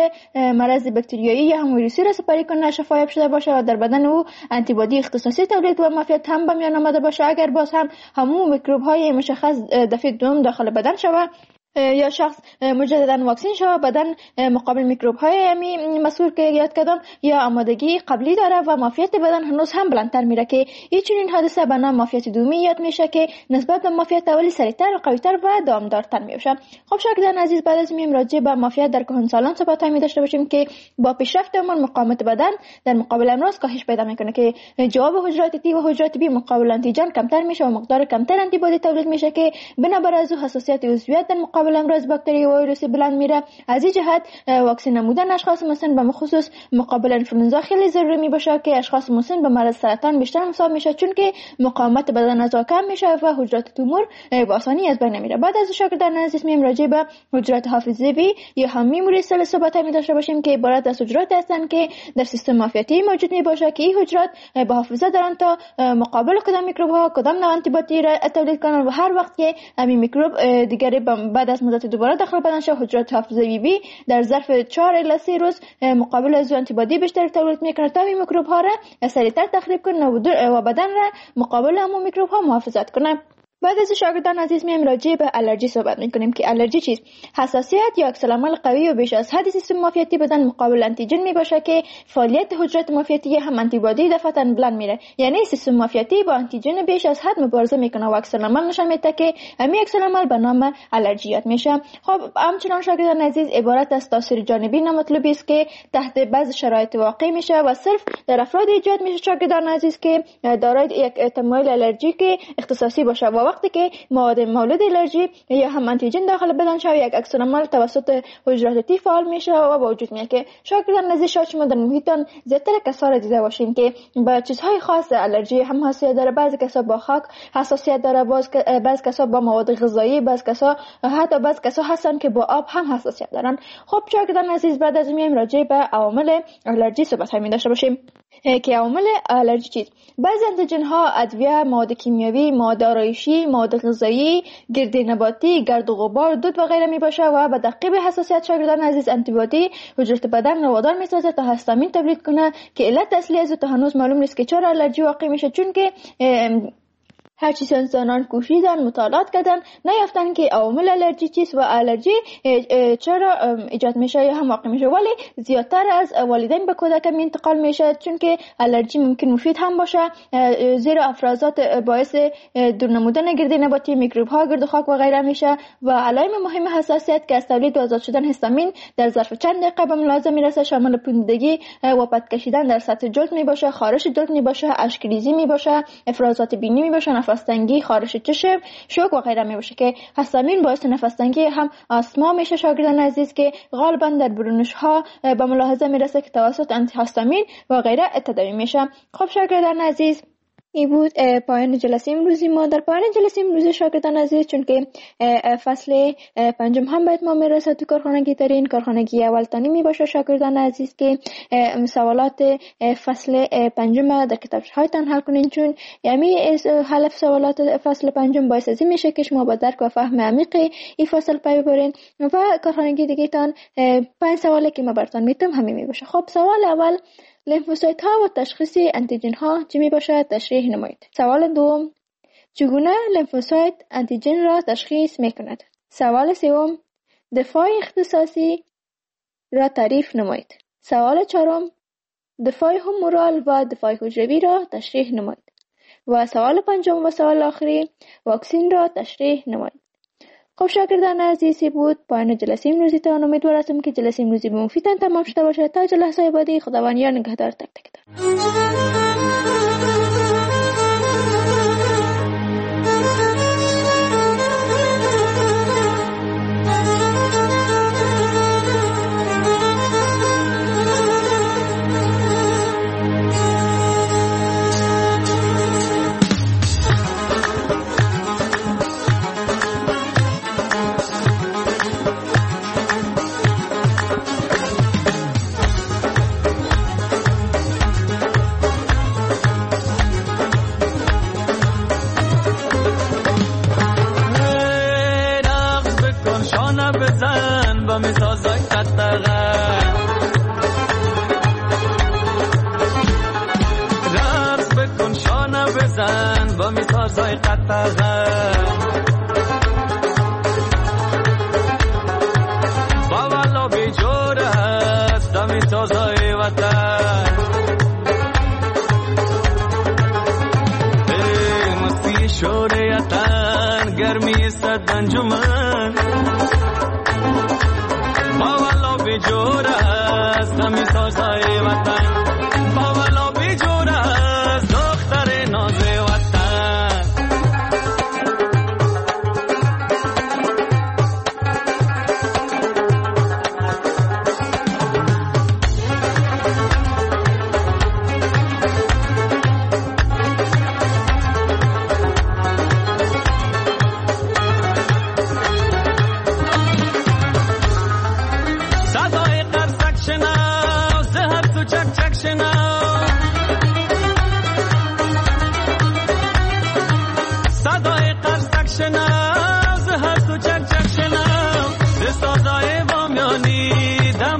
مرض باکتریایی یا هم ویروسی را سپری کنه، شفایاب شده باشه و در بدن او آنتیبادی اختصاصی تولید و معافیت هم به میان آمده باشه. اگر باز هم همون میکروب های مشخص دفعه دوم داخل بدن شود یا شخص مجددا واکسین شود، بدن مقابل میکروب های می مسئول که یاد کردم یا آمادگی قبلی داره و معافیت بدن هنوز هم بلندتر میره که این چنین حادثه به نام معافیت دومی یاد میشه که نسبت به معافیت اولی سریعتر و قویتر و دامدارتر میشه. خب شاگردان عزیز، بعد از میم راجع به معافیت در کهنسالان صحبت می داشته باشیم که با پیشرفت عمر مقاومت بدن در مقابل امراض کاهش پیدا میکنه که جواب حجرات تی و حجرات بی مقابل آنتیجن کمتر میشه و مقدار کمتر آنتیبادی تولید میشه که بنابر از حساسیت عضویت در مقابل امراض باکتری و ویروسی بلند میره. از این جهت واکسین نمودن اشخاص مسن به خصوص مقابل انفلوئنزا خیلی ضروری می باشه که اشخاص مسن به مرض سرطان بیشتر مصاب میشه، چون که مقاومت بدن از کم میشه و حجرات تومور به آسانی از بین نمیره. بعد از شاگردان عزیز میم راجع به حجرات حافظه‌ای یا هم میموری سل صحبت می داشته باشیم که عبارت از حجرات هستند که در سیستم معافیتی موجود می باشه که این حجرات به حافظه دارن تا مقابل کدام میکروب ها کدام نوع آنتیبادی را تولید کنن و هر وقت که همین میکروب دیگری بعد از مدت دوباره داخل بدن شد، حجرات حافظه‌ای بی در ظرف چهار الی سه روز مقابل از آنتیبادی بیشتر تولید میکنه تا این میکروب ها را سریعتر تخریب کنه و بدن را مقابل همون میکروب ها محافظت کنه. بعد از شاگردان عزیز میایم راجع به الرژی صحبت میکنیم که الرژی چیست؟ حساسیت یا عکس‌العمل قوی و بیش از حد سیستم معافیتی بدن مقابل آنتیجن میباشه که فعالیت حجرات معافیتی هم آنتیبادی دفعتاً بلند میره، یعنی سیستم معافیتی با آنتیجن بیش از حد مبارزه میکنه و عکس‌العمل نشان میده که همین عکس‌العمل به نام الرژیات میشه. خب همچنان شاگردان عزیز عبارت از تاثیر جانبی نامطلوبی است که تحت بعض شرایط واقع میشه و صرف در افراد ایجاد میشه شاگردان عزیز که دارای یک تمایل الرژیک اختصاصی باشه و وقتی که مواد مولد الرژی یا هم آنتیجن داخل بدن شود یک عکس‌العمل توسط حجرات تی فعال میشه و با وجود میاد که شاگردان عزیز شاید شما در محیطتان زیادتر کسا را دیده باشین که با چیزهای خاص الرژی هم حساسیت داره. بعضی کسا با خاک حساسیت داره، بعضی کسا با مواد غذایی، بعضی کسا حتی بعضی کسا هستن که با آب هم حساسیت دارن. خب شاگردان عزیز بعد از میایم راجع به عوامل الرژی صحبت می داشته باشیم که عوامل الرژی چیست؟ بعضی آنتیژن ها، ادویه، مواد کیمیاوی، مواد آرایشی، مواد غذایی، گرد نباتی، گرد و غبار، دود و غیره می باشه و به دقیق حساسیت شاگردان عزیز آنتیبادی حجرات بدن رو وادار می سازه تا هستامین تولید کنه که علت اصلی از تا هنوز معلوم نیست که چرا الرژی واقع میشه، چون که هرچی سنسانان کوشیدن مطالعات کردن نیافتن که عوامل الرژی چیست و الرژی چرا ایجاد میشه یا هم واقع میشه، ولی زیادتر از والدین به کودکان انتقال میشه، چون که الرژی ممکن مفید هم باشه زیرا افرازات باعث دور نمودن گرد نباتی، میکروب ها، گرد و خاک و غیره میشه و علائم مهم حساسیت که از تولید و آزاد شدن هستامین در ظرف چند دقیقه به ملاحظه میرسه شامل پوندگی و پد کشیدن در سطح جلد میباشه، خارش جلد میباشه، اشک ریزی میباشه، افرازات بینی میباشه، نفس تنگی، خارش چشم، شوک و غیره میباشه که هستامین باعث نفس تنگی هم آسما میشه شاگردان عزیز که غالبا در برونش ها به ملاحظه میرسه که توسط آنتی هستامین و غیره تداوی میشه. خب شاگردان عزیز این بود پایان جلسه امروزی ما. در پایان جلسه امروزی شاگردان عزیز چون که فصل پنجم هم باید ما میرسه تو کارخانگی ترین کارخانگی اول تانی می باشه شاگردان عزیز که سوالات فصل پنجم در کتاب هایتان حل کنین، چون یعنی حل سوالات فصل پنجم باعث از این میشه که شما با درک و فهم عمیق این فصل پی ببرین و کارخانگی دیگه تان پنج سوالی که ما براتون میتونم همین می باشه. خب سوال اول، لیمفوسایت ها و تشخیص آنتیجن ها چی می باشد؟ تشریح نمایید. سوال دوم، چگونه لیمفوسایت آنتیجن را تشخیص می کند؟ سوال سوم، دفاع اختصاصی را تعریف نمایید. سوال چهارم، دفاع همورال و دفاع حجروی را تشریح نمایید. و سوال پنجم و سوال آخری، واکسین را تشریح نمایید. خب شاگردان عزیزی بود پایان جلسه امروزی تان. امیدوار هستم که جلسه امروزی به مفیدتان تمام شده باشه. تا جلسه بعدی خداوند یار نگهدار تک تک. تازای قطغه با والا بی جور است دمی تازای وطن مستی شوریتن گرمی صد انجمن با والا بی جور است دمی تازای وطن